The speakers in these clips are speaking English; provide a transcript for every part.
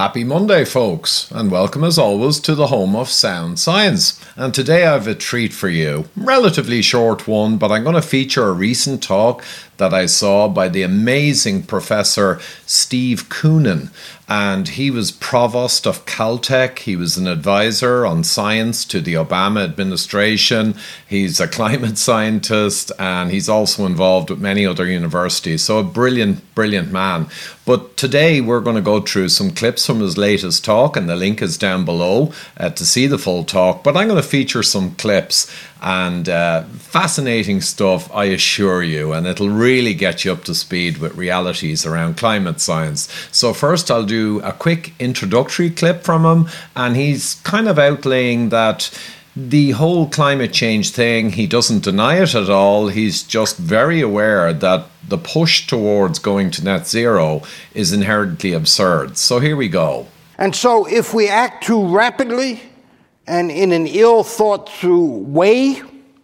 Happy Monday, folks, and welcome as always to the home of sound science. And today I have a treat for you. Relatively short one, but I'm going to feature a recent talk that I saw by the amazing Professor Steve Koonin. And he was provost of Caltech. He was an advisor on science to the Obama administration. He's a climate scientist, and he's also involved with many other universities. So a brilliant, brilliant man. But today we're going to go through some clips from his latest talk, and the link is down below to see the full talk. But I'm going to feature some clips and fascinating stuff, I assure you, and it'll really get you up to speed with realities around climate science. So first I'll do a quick introductory clip from him, and he's kind of outlaying that the whole climate change thing, he doesn't deny it at all. He's just very aware that the push towards going to net zero is inherently absurd. So here we go. And so if we act too rapidly and in an ill-thought-through way,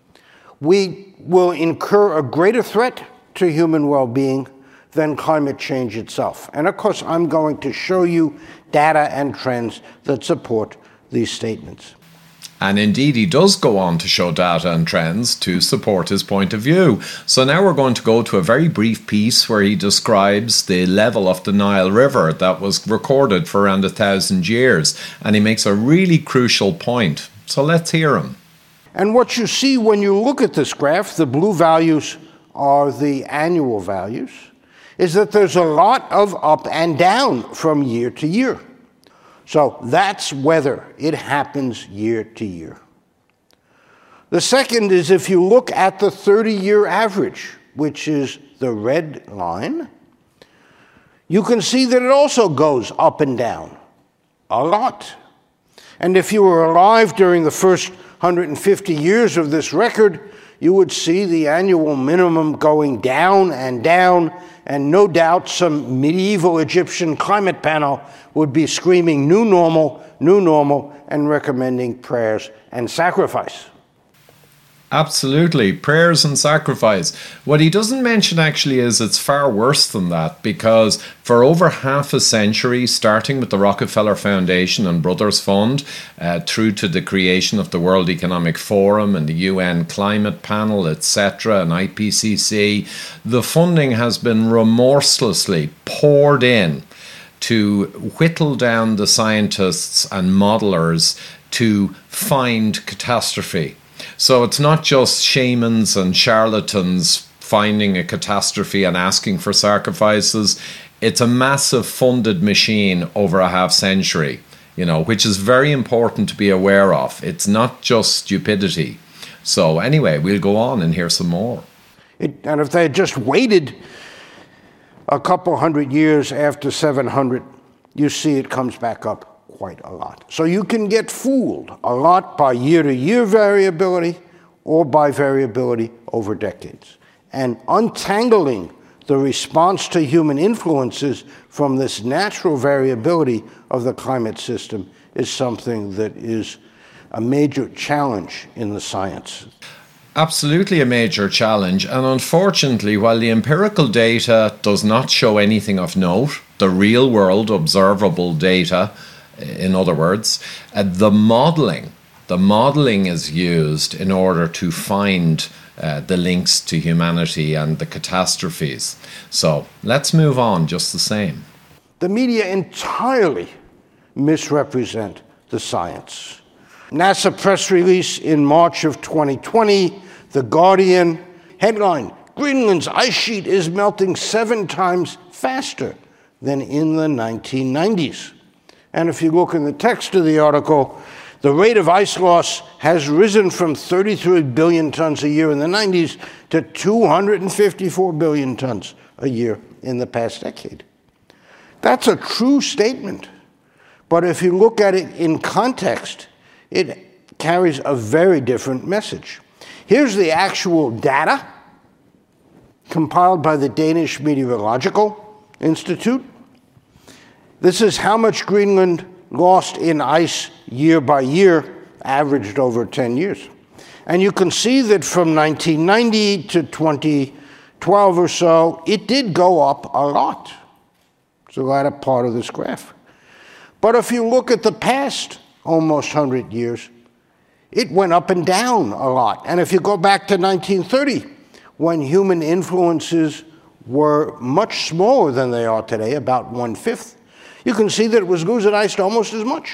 we will incur a greater threat to human well-being than climate change itself. And of course, I'm going to show you data and trends that support these statements. And indeed, he does go on to show data and trends to support his point of view. So now we're going to go to a very brief piece where he describes the level of the Nile River that was recorded for around 1,000 years. And he makes a really crucial point. So let's hear him. And what you see when you look at this graph, the blue values are the annual values, is that there's a lot of up and down from year to year. So that's weather. It happens year to year. The second is if you look at the 30-year average, which is the red line, you can see that it also goes up and down a lot. And if you were alive during the first 150 years of this record, you would see the annual minimum going down, and no doubt some medieval Egyptian climate panel would be screaming new normal, and recommending prayers and sacrifice. Absolutely, prayers and sacrifice. What he doesn't mention actually is it's far worse than that, because for over half a century, starting with the Rockefeller Foundation and Brothers Fund, through to the creation of the World Economic Forum and the UN Climate Panel, etc., and IPCC, the funding has been remorselessly poured in to whittle down the scientists and modelers to find catastrophe. So it's not just shamans and charlatans finding a catastrophe and asking for sacrifices. It's a massive funded machine over a half century, which is very important to be aware of. It's not just stupidity. So anyway, we'll go on and hear some more. And if they had just waited a couple hundred years after 700, you see it comes back up quite a lot. So you can get fooled a lot by year-to-year variability or by variability over decades. And untangling the response to human influences from this natural variability of the climate system is something that is a major challenge in the science. Absolutely a major challenge, and unfortunately, while the empirical data does not show anything of note, the real world observable data, in other words, the modeling is used in order to find the links to humanity and the catastrophes. So let's move on just the same. The media entirely misrepresent the science. NASA press release in March of 2020, The Guardian, headline, Greenland's ice sheet is melting 7 times faster than in the 1990s. And if you look in the text of the article, the rate of ice loss has risen from 33 billion tons a year in the 90s to 254 billion tons a year in the past decade. That's a true statement. But if you look at it in context, it carries a very different message. Here's the actual data compiled by the Danish Meteorological Institute. This is how much Greenland lost in ice year by year, averaged over 10 years. And you can see that from 1990 to 2012 or so, it did go up a lot. It's the latter part of this graph. But if you look at the past almost 100 years, it went up and down a lot. And if you go back to 1930, when human influences were much smaller than they are today, about 1/5, you can see that it was losing ice almost as much.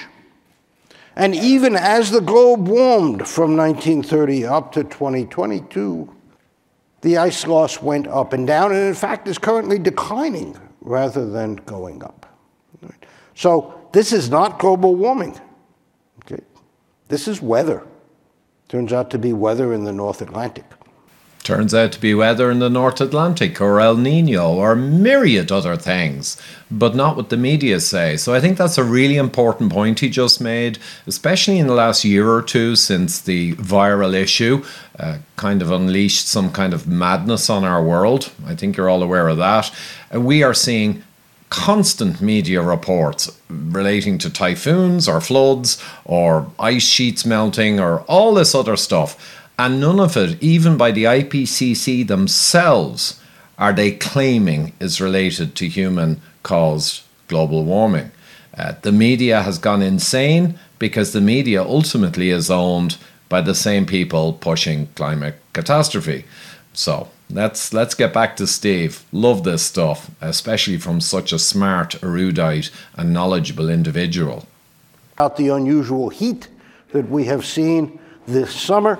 And even as the globe warmed from 1930 up to 2022, the ice loss went up and down, and in fact is currently declining rather than going up. So this is not global warming. Okay? This is weather. Turns out to be weather in the North Atlantic. Turns out to be weather in the North Atlantic, or El Nino, or myriad other things, but not what the media say. So I think that's a really important point he just made, especially in the last year or two since the viral issue kind of unleashed some kind of madness on our world. I think you're all aware of that. We are seeing constant media reports relating to typhoons or floods or ice sheets melting or all this other stuff. And none of it, even by the IPCC themselves, are they claiming is related to human-caused global warming. The media has gone insane because the media ultimately is owned by the same people pushing climate catastrophe. So let's get back to Steve. Love this stuff, especially from such a smart, erudite, and knowledgeable individual. About the unusual heat that we have seen this summer.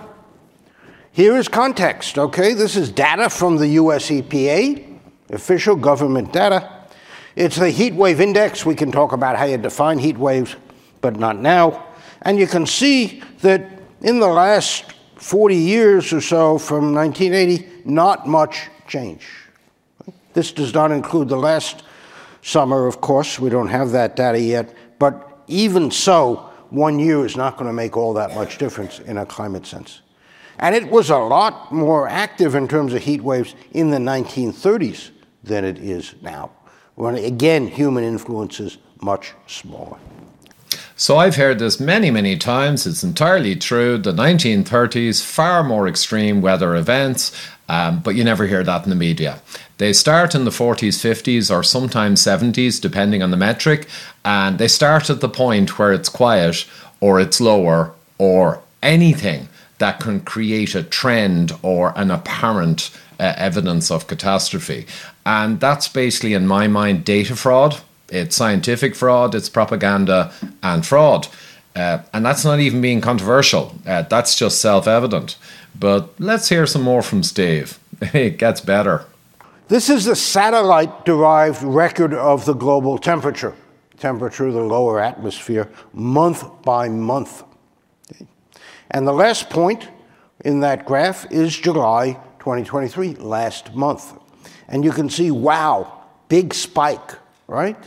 Here is context, okay? This is data from the US EPA, official government data. It's the heat wave index. We can talk about how you define heat waves, but not now. And you can see that in the last 40 years or so, from 1980, not much change. This does not include the last summer, of course. We don't have that data yet. But even so, 1 year is not going to make all that much difference in a climate sense. And it was a lot more active in terms of heat waves in the 1930s than it is now, when, again, human influence is much smaller. So I've heard this many, many times. It's entirely true. The 1930s, far more extreme weather events, but you never hear that in the media. They start in the 40s, 50s, or sometimes 70s, depending on the metric, and they start at the point where it's quiet, or it's lower, or anything that can create a trend or an apparent evidence of catastrophe. And that's basically, in my mind, data fraud. It's scientific fraud, it's propaganda and fraud. And that's not even being controversial. That's just self-evident. But let's hear some more from Steve. It gets better. This is the satellite-derived record of the global temperature of the lower atmosphere, month by month. And the last point in that graph is July 2023, last month. And you can see, wow, big spike, right?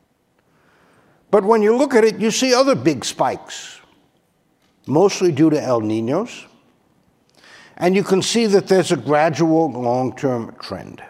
But when you look at it, you see other big spikes, mostly due to El Niños. And you can see that there's a gradual long-term trend.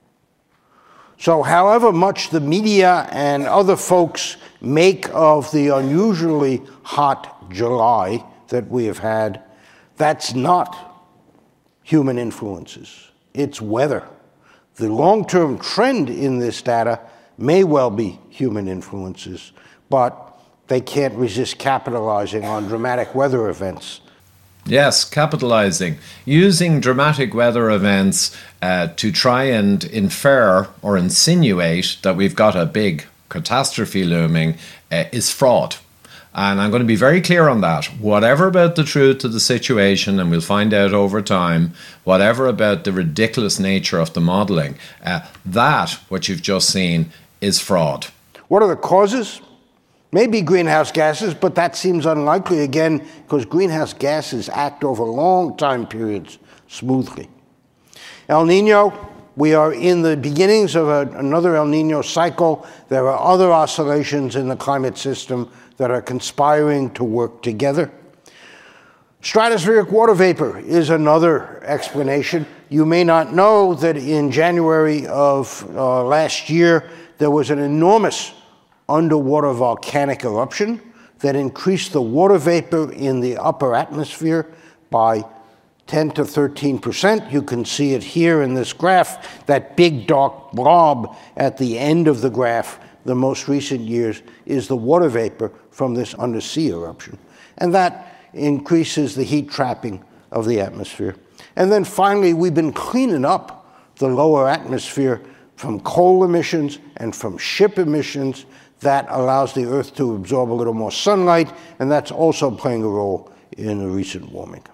So however much the media and other folks make of the unusually hot July that we have had, that's not human influences. It's weather. The long-term trend in this data may well be human influences, but they can't resist capitalizing on dramatic weather events. Yes, capitalizing. Using dramatic weather events to try and infer or insinuate that we've got a big catastrophe looming is fraud. And I'm going to be very clear on that. Whatever about the truth of the situation, and we'll find out over time, whatever about the ridiculous nature of the modelling, that, what you've just seen, is fraud. What are the causes? Maybe greenhouse gases, but that seems unlikely again because greenhouse gases act over long time periods smoothly. El Nino, we are in the beginnings of another El Nino cycle. There are other oscillations in the climate system that are conspiring to work together. Stratospheric water vapor is another explanation. You may not know that in January of last year, there was an enormous underwater volcanic eruption that increased the water vapor in the upper atmosphere by 10 to 13%. You can see it here in this graph, that big dark blob at the end of the graph. the most recent years is the water vapor from this undersea eruption. And that increases the heat trapping of the atmosphere. And then finally, we've been cleaning up the lower atmosphere from coal emissions and from ship emissions. That allows the Earth to absorb a little more sunlight, and that's also playing a role in the recent warming.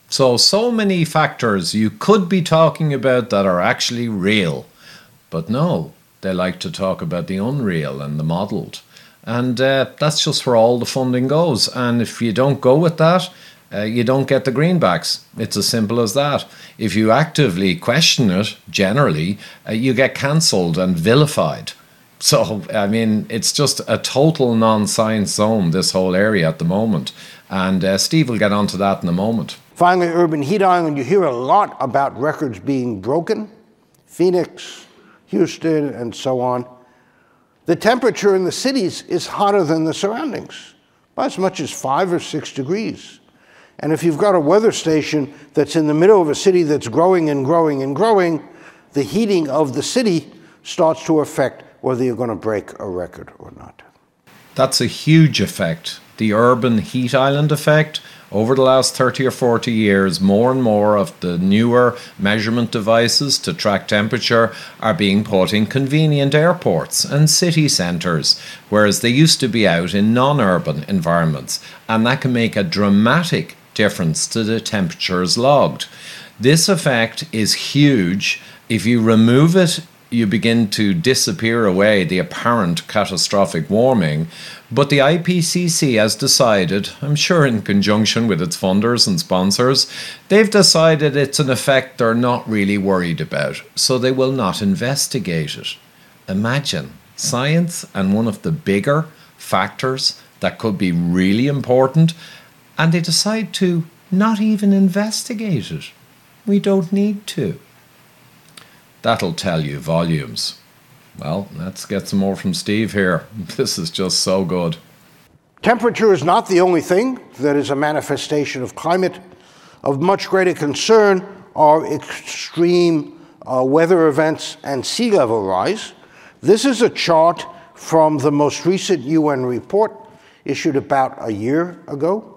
So many factors you could be talking about that are actually real. But no, they like to talk about the unreal and the modelled. And that's just where all the funding goes. And if you don't go with that, you don't get the greenbacks. It's as simple as that. If you actively question it, generally, you get cancelled and vilified. So, I mean, it's just a total non-science zone, this whole area at the moment. And Steve will get onto that in a moment. Finally, urban heat island, you hear a lot about records being broken. Phoenix, Houston, and so on. The temperature in the cities is hotter than the surroundings by as much as 5 or 6 degrees. And if you've got a weather station that's in the middle of a city that's growing and growing and growing, the heating of the city starts to affect whether you're going to break a record or not. That's a huge effect. The urban heat island effect. Over the last 30 or 40 years, more and more of the newer measurement devices to track temperature are being put in convenient airports and city centres, whereas they used to be out in non-urban environments, and that can make a dramatic difference to the temperatures logged. This effect is huge. If you remove it, you begin to disappear away the apparent catastrophic warming. But the IPCC has decided, I'm sure in conjunction with its funders and sponsors, they've decided it's an effect they're not really worried about, so they will not investigate it. Imagine science and one of the bigger factors that could be really important, and they decide to not even investigate it. We don't need to. That'll tell you volumes. Well, let's get some more from Steve here. This is just so good. Temperature is not the only thing that is a manifestation of climate. Of much greater concern are extreme weather events and sea level rise. This is a chart from the most recent UN report issued about a year ago.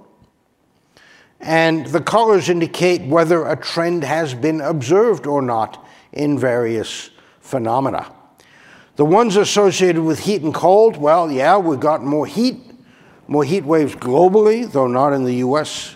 And the colors indicate whether a trend has been observed or not in various phenomena. The ones associated with heat and cold, well, yeah, we've got more heat waves globally, though not in the US,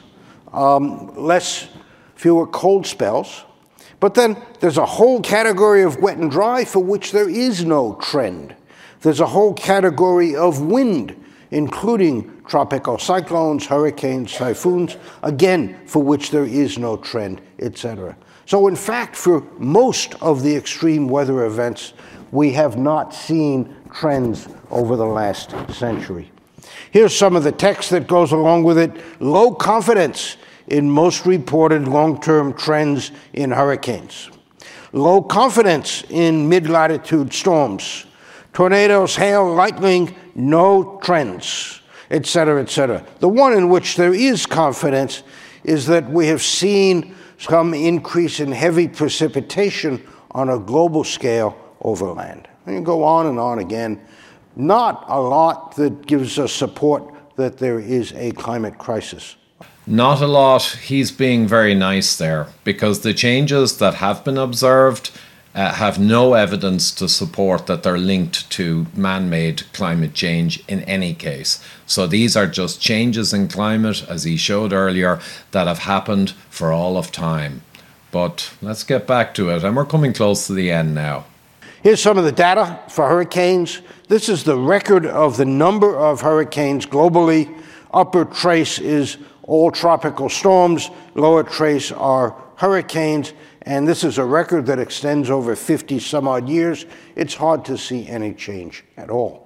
fewer cold spells. But then there's a whole category of wet and dry for which there is no trend. There's a whole category of wind, including tropical cyclones, hurricanes, typhoons, again, for which there is no trend, etc. So in fact, for most of the extreme weather events, we have not seen trends over the last century. Here's some of the text that goes along with it. Low confidence in most reported long-term trends in hurricanes. Low confidence in mid-latitude storms. Tornadoes, hail, lightning, no trends, etc., etc. The one in which there is confidence is that we have seen some increase in heavy precipitation on a global scale over land. And you go on and on again. Not a lot that gives us support that there is a climate crisis. Not a lot. He's being very nice there, because the changes that have been observed have no evidence to support that they're linked to man-made climate change in any case. So these are just changes in climate, as he showed earlier, that have happened for all of time. But let's get back to it, and we're coming close to the end now. Here's some of the data for hurricanes. This is the record of the number of hurricanes globally. Upper trace is all tropical storms, lower trace are hurricanes, and this is a record that extends over 50 some odd years. It's hard to see any change at all.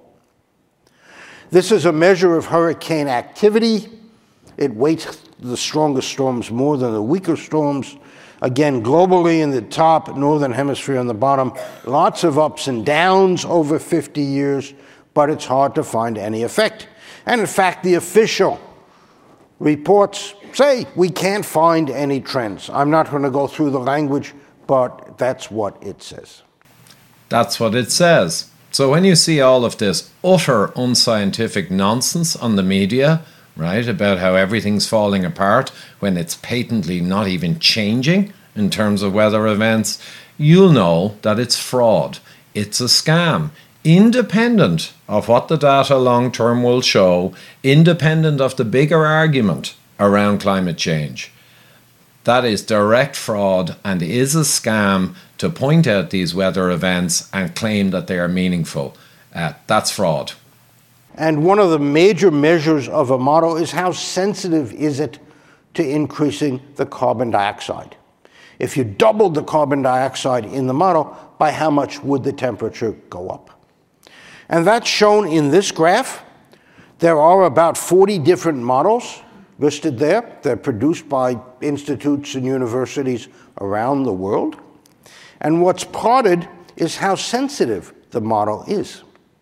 This is a measure of hurricane activity. It weights the strongest storms more than the weaker storms. Again, globally in the top, northern hemisphere on the bottom, lots of ups and downs over 50 years, but it's hard to find any effect. And in fact, the official reports say we can't find any trends. I'm not going to go through the language, but that's what it says. That's what it says. So when you see all of this utter unscientific nonsense on the media, right, about how everything's falling apart when it's patently not even changing in terms of weather events, you'll know that it's fraud. It's a scam. Independent of what the data long term will show, independent of the bigger argument around climate change. That is direct fraud and is a scam to point out these weather events and claim that they are meaningful. That's fraud. And one of the major measures of a model is how sensitive is it to increasing the carbon dioxide. If you doubled the carbon dioxide in the model, by how much would the temperature go up? And that's shown in this graph. There are about 40 different models listed there. They're produced by institutes and universities around the world. And what's plotted is how sensitive the model is.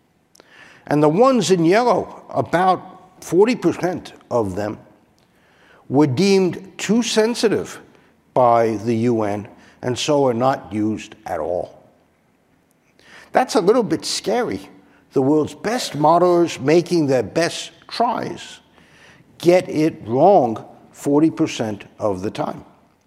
And the ones in yellow, about 40% of them, were deemed too sensitive by the UN and so are not used at all. That's a little bit scary. The world's best modelers making their best tries get it wrong 40% of the time.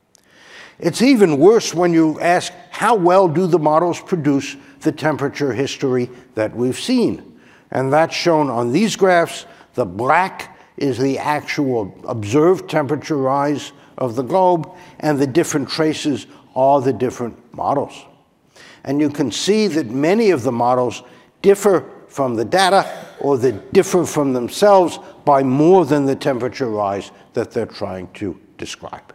It's even worse when you ask, how well do the models produce the temperature history that we've seen? And that's shown on these graphs. The black is the actual observed temperature rise of the globe, and the different traces are the different models. And you can see that many of the models differ from the data, or that differ from themselves by more than the temperature rise that they're trying to describe.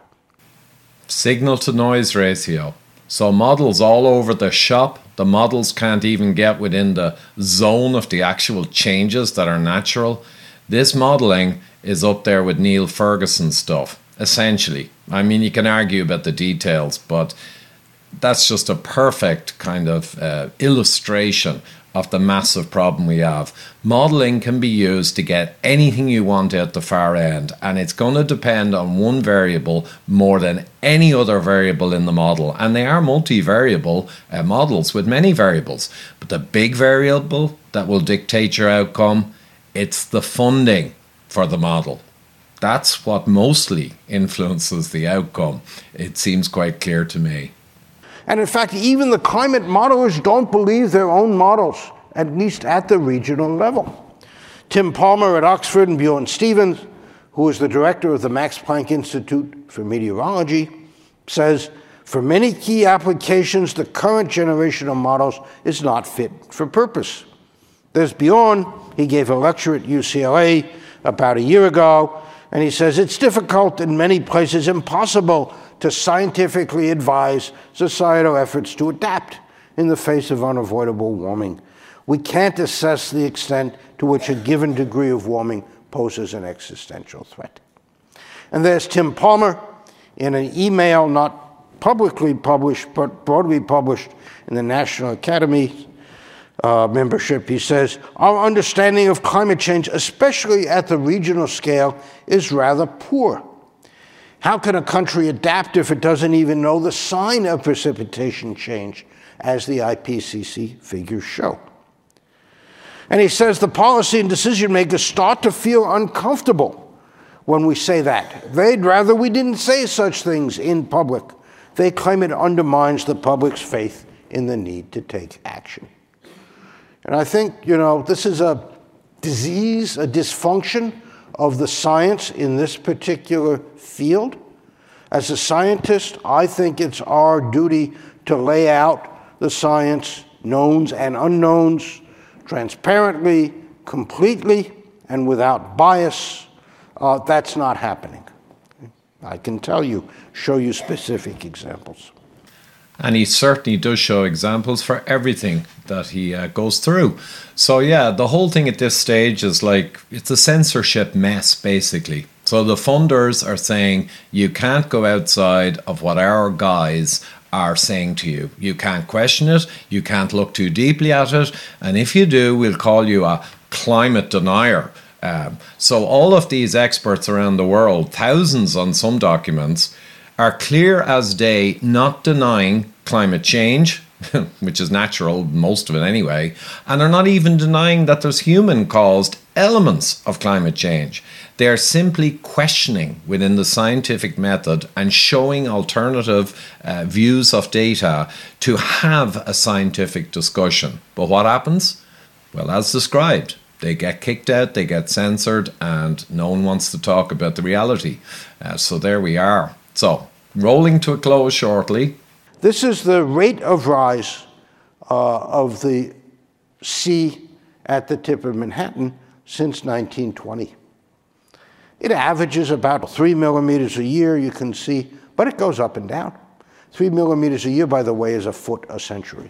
Signal to noise ratio. So models all over the shop, the models can't even get within the zone of the actual changes that are natural. This modelling is up there with Neil Ferguson stuff, essentially. I mean, you can argue about the details, but that's just a perfect kind of illustration of the massive problem we have. Modelling can be used to get anything you want at the far end, and it's going to depend on one variable more than any other variable in the model. And they are multivariable models with many variables. But the big variable that will dictate your outcome, it's the funding for the model. That's what mostly influences the outcome. It seems quite clear to me. And in fact, even the climate modelers don't believe their own models, at least at the regional level. Tim Palmer at Oxford and Bjorn Stevens, who is the director of the Max Planck Institute for Meteorology, says, for many key applications, the current generation of models is not fit for purpose. There's Bjorn. He gave a lecture at UCLA about a year ago, and he says, it's difficult, in many places impossible, to scientifically advise societal efforts to adapt in the face of unavoidable warming. We can't assess the extent to which a given degree of warming poses an existential threat. And there's Tim Palmer in an email not publicly published, but broadly published in the National Academy membership. He says, our understanding of climate change, especially at the regional scale, is rather poor. How can a country adapt if it doesn't even know the sign of precipitation change, as the IPCC figures show? And he says the policy and decision makers start to feel uncomfortable when we say that. They'd rather we didn't say such things in public. They claim it undermines the public's faith in the need to take action. And I think, this is a disease, a dysfunction of the science in this particular field. As a scientist, I think it's our duty to lay out the science, knowns and unknowns, transparently, completely, and without bias. That's not happening. I can show you specific examples. And he certainly does show examples for everything that he goes through. So yeah, the whole thing at this stage is it's a censorship mess, basically. So the funders are saying, you can't go outside of what our guys are saying to you. You can't question it, you can't look too deeply at it, and if you do, we'll call you a climate denier. So all of these experts around the world, thousands on some documents, are clear as day not denying climate change, which is natural, most of it anyway, and they're not even denying that there's human-caused elements of climate change. They're simply questioning within the scientific method and showing alternative views of data to have a scientific discussion. But what happens? Well, as described, they get kicked out, they get censored, and no one wants to talk about the reality. So there we are. So, rolling to a close shortly. This is the rate of rise of the sea at the tip of Manhattan since 1920. It averages about 3 millimeters a year, you can see, but it goes up and down. 3 millimeters a year, by the way, is a foot a century.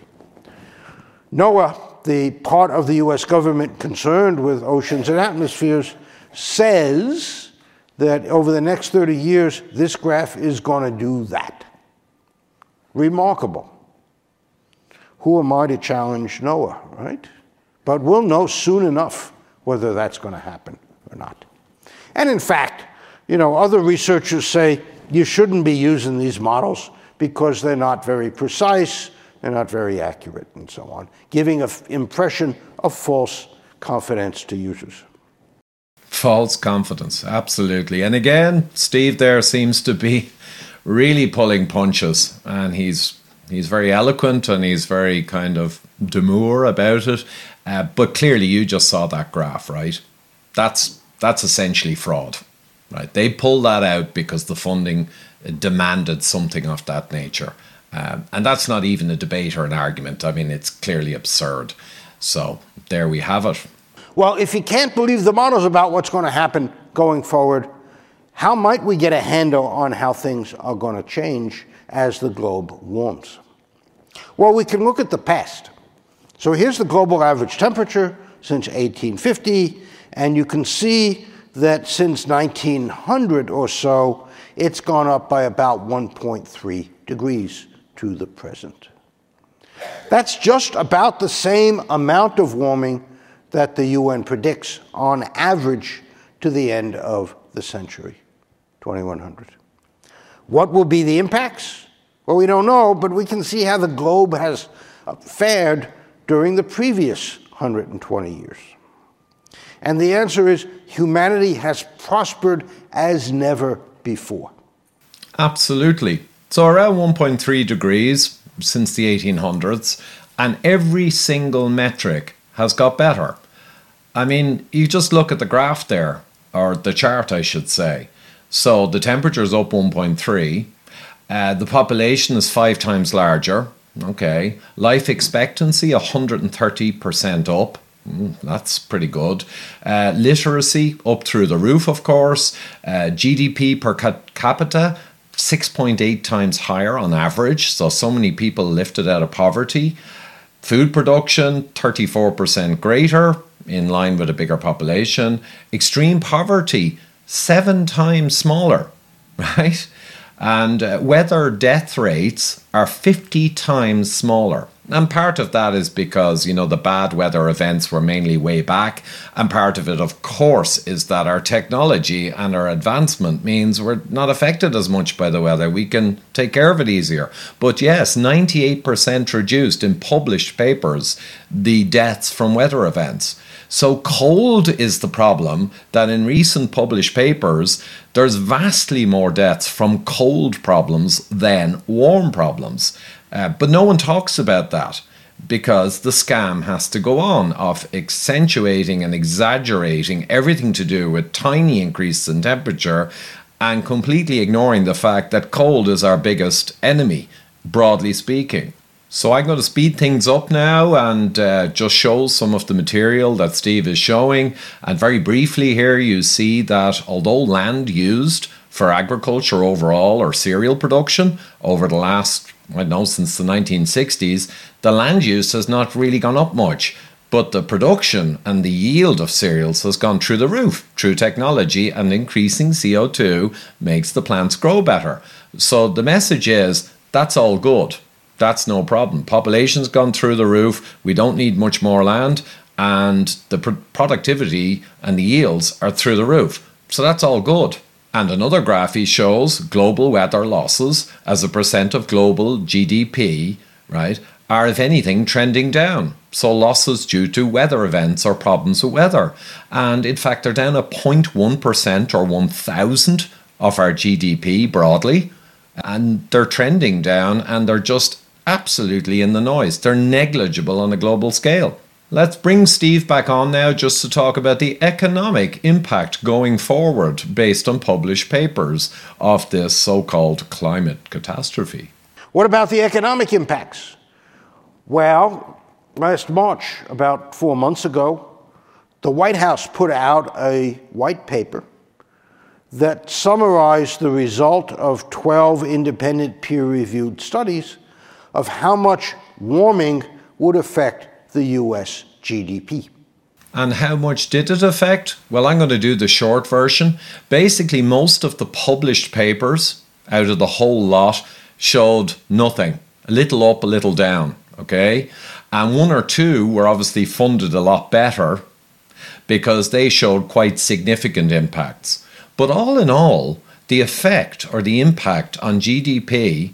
NOAA, the part of the US government concerned with oceans and atmospheres, says that over the next 30 years, this graph is going to do that. Remarkable. Who am I to challenge NOAA, right? But we'll know soon enough whether that's going to happen or not. And in fact, other researchers say you shouldn't be using these models because they're not very precise, they're not very accurate, and so on, giving an impression of false confidence to users. False confidence, absolutely. And again, Steve there seems to be really pulling punches, and he's very eloquent and he's very kind of demure about it. But clearly, you just saw that graph, right? That's essentially fraud, right? They pulled that out because the funding demanded something of that nature. And that's not even a debate or an argument. I mean, it's clearly absurd. So there we have it. Well, if you can't believe the models about what's going to happen going forward, how might we get a handle on how things are going to change as the globe warms? Well, we can look at the past. So here's the global average temperature since 1850, and you can see that since 1900 or so, it's gone up by about 1.3 degrees to the present. That's just about the same amount of warming that the UN predicts on average to the end of the century, 2100. What will be the impacts? Well, we don't know, but we can see how the globe has fared during the previous 120 years. And the answer is humanity has prospered as never before. Absolutely. So around 1.3 degrees since the 1800s, and every single metric has got better. I mean, you just look at the graph there, or the chart, I should say. So the temperature is up 1.3. The population is 5 times larger. Okay. Life expectancy 130% up. That's pretty good. Literacy up through the roof, of course. GDP per capita 6.8 times higher on average. So many people lifted out of poverty. Food production 34% greater, in line with a bigger population. Extreme poverty 7 times smaller, right? And weather death rates are 50 times smaller. And part of that is because, the bad weather events were mainly way back. And part of it, of course, is that our technology and our advancement means we're not affected as much by the weather. We can take care of it easier. But yes, 98% reduced in published papers the deaths from weather events. So cold is the problem that in recent published papers, there's vastly more deaths from cold problems than warm problems. But no one talks about that because the scam has to go on of accentuating and exaggerating everything to do with tiny increases in temperature and completely ignoring the fact that cold is our biggest enemy, broadly speaking. So I'm going to speed things up now and just show some of the material that Steve is showing. And very briefly here, you see that although land used for agriculture overall or cereal production over the last, since the 1960s, the land use has not really gone up much. But the production and the yield of cereals has gone through the roof through technology, and increasing CO2 makes the plants grow better. So the message is that's all good. That's no problem. Population's gone through the roof. We don't need much more land, and the productivity and the yields are through the roof. So that's all good. And another graph he shows global weather losses as a percent of global GDP, right? are, if anything, trending down. So losses due to weather events or problems with weather. And in fact, they're down at 0.1% or 1,000 of our GDP broadly. And they're trending down, and they're just absolutely in the noise. They're negligible on a global scale. Let's bring Steve back on now just to talk about the economic impact going forward based on published papers of this so-called climate catastrophe. What about the economic impacts? Well, last March, about 4 months ago, the White House put out a white paper that summarized the result of 12 independent peer-reviewed studies of how much warming would affect the U.S. GDP. And how much did it affect? Well, I'm going to do the short version. Basically, most of the published papers out of the whole lot showed nothing. A little up, a little down, okay? And one or two were obviously funded a lot better because they showed quite significant impacts. But all in all, the effect or the impact on GDP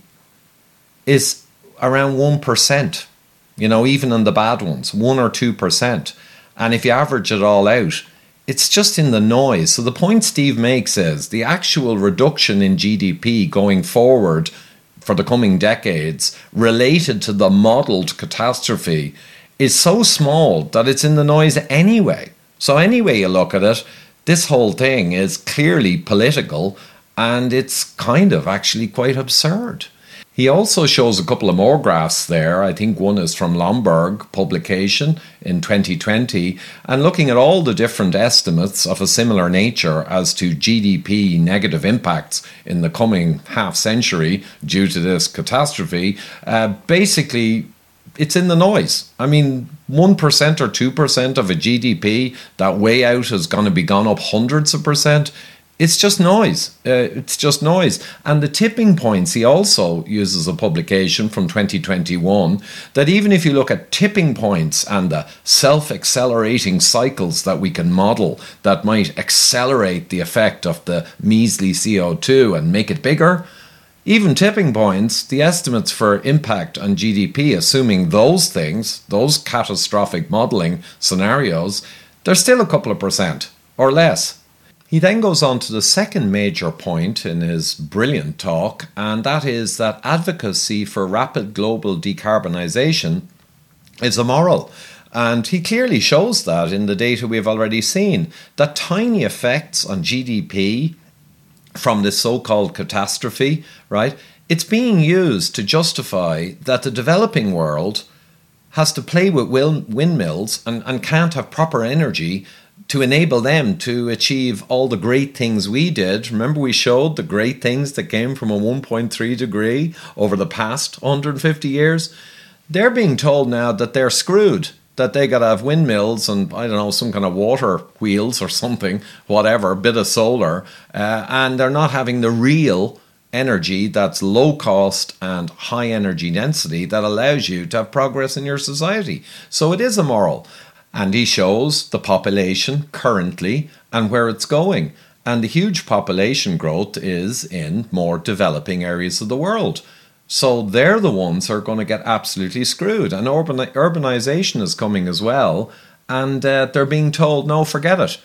is around 1%. You know, even on the bad ones, 1 or 2%. And if you average it all out, it's just in the noise. So the point Steve makes is the actual reduction in GDP going forward for the coming decades related to the modelled catastrophe is so small that it's in the noise anyway. So anyway you look at it, this whole thing is clearly political, and it's kind of actually quite absurd. He also shows a couple of more graphs there. I think one is from Lomborg publication in 2020, and looking at all the different estimates of a similar nature as to GDP negative impacts in the coming half century due to this catastrophe. Basically, it's in the noise. I mean, 1% or 2% of a GDP, that way out is going to be gone up hundreds of percent. It's just noise. It's just noise. And the tipping points, he also uses a publication from 2021 that even if you look at tipping points and the self-accelerating cycles that we can model that might accelerate the effect of the measly CO2 and make it bigger, even tipping points, the estimates for impact on GDP, assuming those things, those catastrophic modelling scenarios, they're still a couple of percent or less. He then goes on to the second major point in his brilliant talk, and that is that advocacy for rapid global decarbonisation is immoral. And he clearly shows that in the data we've already seen, that tiny effects on GDP from this so-called catastrophe, right? It's being used to justify that the developing world has to play with windmills and can't have proper energy to enable them to achieve all the great things we did. Remember, we showed the great things that came from a 1.3 degree over the past 150 years. They're being told now that they're screwed, that they got to have windmills and, I don't know, some kind of water wheels or something, whatever, a bit of solar, and they're not having the real energy that's low cost and high energy density that allows you to have progress in your society. So it is immoral. And he shows the population currently and where it's going. And the huge population growth is in more developing areas of the world. So they're the ones who are going to get absolutely screwed. And urbanization is coming as well. And they're being told, no, forget it.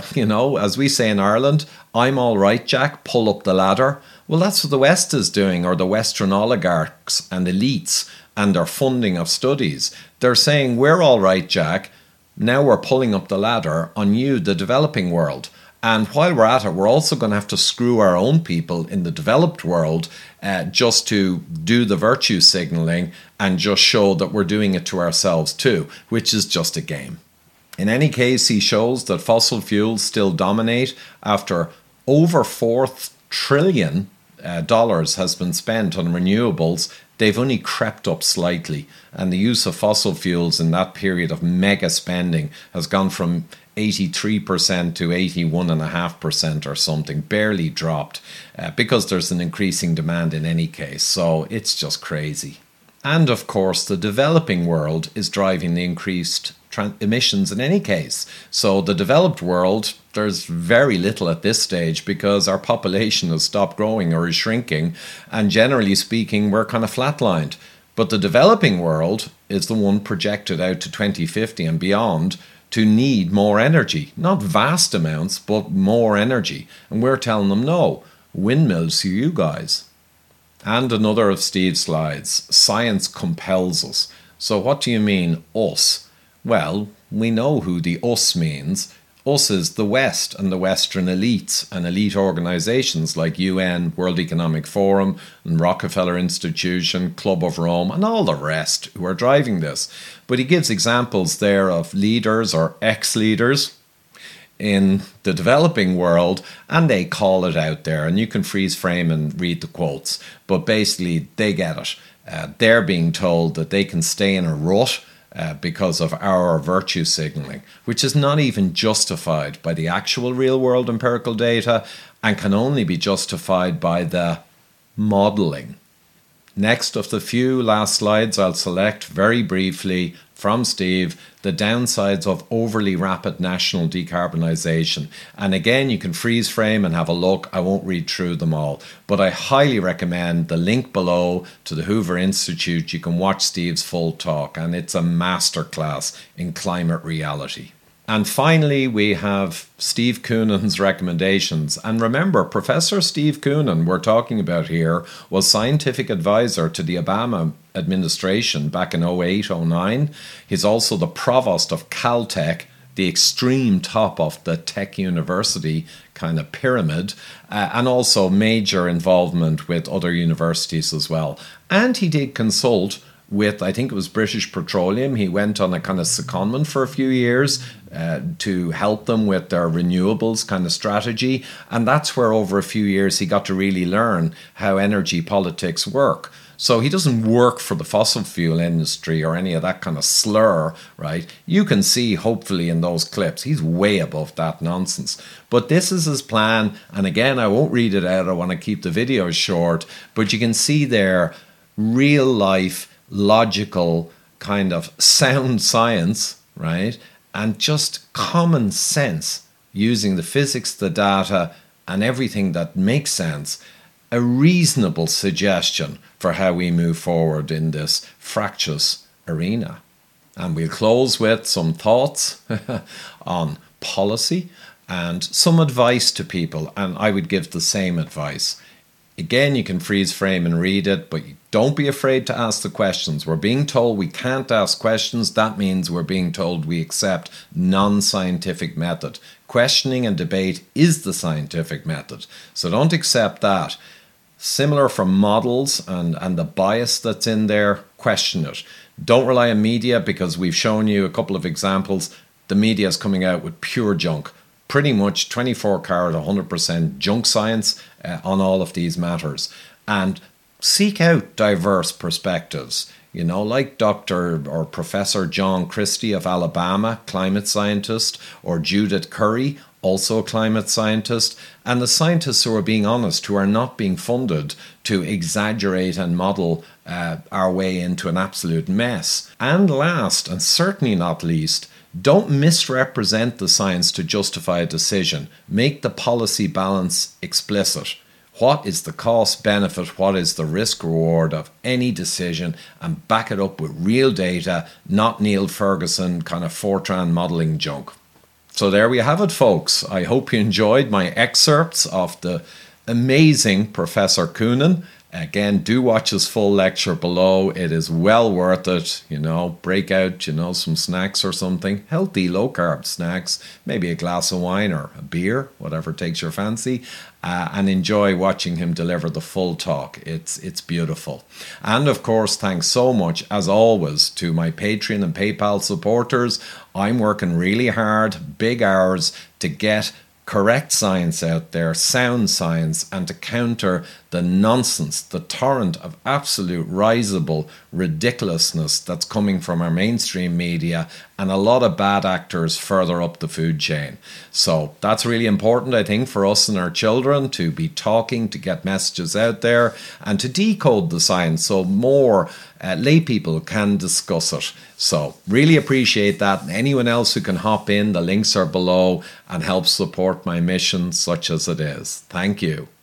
As we say in Ireland, I'm all right, Jack, pull up the ladder. Well, that's what the West is doing, or the Western oligarchs and elites and their funding of studies. They're saying, we're all right, Jack. Now we're pulling up the ladder on you, the developing world. And while we're at it, we're also going to have to screw our own people in the developed world just to do the virtue signalling and just show that we're doing it to ourselves too, which is just a game. In any case, he shows that fossil fuels still dominate after over $4 trillion has been spent on renewables. They've only crept up slightly, and the use of fossil fuels in that period of mega spending has gone from 83% to 81.5% or something, barely dropped, because there's an increasing demand in any case. So it's just crazy. And of course, the developing world is driving the increased emissions in any case. So the developed world, there's very little at this stage because our population has stopped growing or is shrinking. And generally speaking, we're kind of flatlined. But the developing world is the one projected out to 2050 and beyond to need more energy. Not vast amounts, but more energy. And we're telling them, no, windmills to you guys. And another of Steve's slides, science compels us. So what do you mean, us? Well, we know who the us means. Us is the West and the Western elites and elite organisations like UN, World Economic Forum and Rockefeller Institution, Club of Rome and all the rest who are driving this. But he gives examples there of leaders or ex-leaders in the developing world, and they call it out there, and you can freeze frame and read the quotes, but basically they get it. They're being told that they can stay in a rut because of our virtue signalling, which is not even justified by the actual real world empirical data and can only be justified by the modelling. Next of the few last slides, I'll select very briefly from Steve the downsides of overly rapid national decarbonisation. And again, you can freeze frame and have a look. I won't read through them all, but I highly recommend the link below to the Hoover Institute. You can watch Steve's full talk, and it's a masterclass in climate reality. And finally, we have Steve Koonen's recommendations. And remember, Professor Steve Koonen, we're talking about here, was scientific advisor to the Obama administration back in 08-09. He's also the provost of Caltech, the extreme top of the tech university kind of pyramid, and also major involvement with other universities as well. And he did consult with, I think it was British Petroleum. He went on a kind of secondment for a few years to help them with their renewables kind of strategy. And that's where over a few years he got to really learn how energy politics work. So he doesn't work for the fossil fuel industry or any of that kind of slur, right? You can see, hopefully, in those clips, he's way above that nonsense. But this is his plan. And again, I won't read it out. I want to keep the video short. But you can see there real life, logical, kind of sound science, right? And just common sense using the physics, the data, and everything that makes sense. A reasonable suggestion for how we move forward in this fractious arena. And we'll close with some thoughts on policy and some advice to people. And I would give the same advice. Again, you can freeze frame and read it, but don't be afraid to ask the questions. We're being told we can't ask questions. That means we're being told we accept non-scientific method. Questioning and debate is the scientific method. So don't accept that. Similar for models and the bias that's in there, question it. Don't rely on media, because we've shown you a couple of examples. The media is coming out with pure junk. Pretty much 24 karat, 100% junk science on all of these matters. And seek out diverse perspectives. You know, like Dr. or Professor John Christie of Alabama, climate scientist, or Judith Curry, also a climate scientist, and the scientists who are being honest, who are not being funded to exaggerate and model our way into an absolute mess. And last, and certainly not least, don't misrepresent the science to justify a decision. Make the policy balance explicit. What is the cost benefit? What is the risk reward of any decision? And back it up with real data, not Neil Ferguson kind of Fortran modelling junk. So there we have it, folks. I hope you enjoyed my excerpts of the amazing Professor Koonen. Again, do watch his full lecture below. It is well worth it. You know, break out, some snacks or something. Healthy, low-carb snacks. Maybe a glass of wine or a beer, whatever takes your fancy. And enjoy watching him deliver the full talk. It's beautiful. And of course, thanks so much, as always, to my Patreon and PayPal supporters. I'm working really hard, big hours, to get correct science out there, sound science, and to counter the nonsense, the torrent of absolute risible ridiculousness that's coming from our mainstream media and a lot of bad actors further up the food chain. So that's really important, I think, for us and our children to be talking, to get messages out there and to decode the science so more lay people can discuss it. So really appreciate that. And anyone else who can hop in, the links are below and help support my mission, such as it is. Thank you.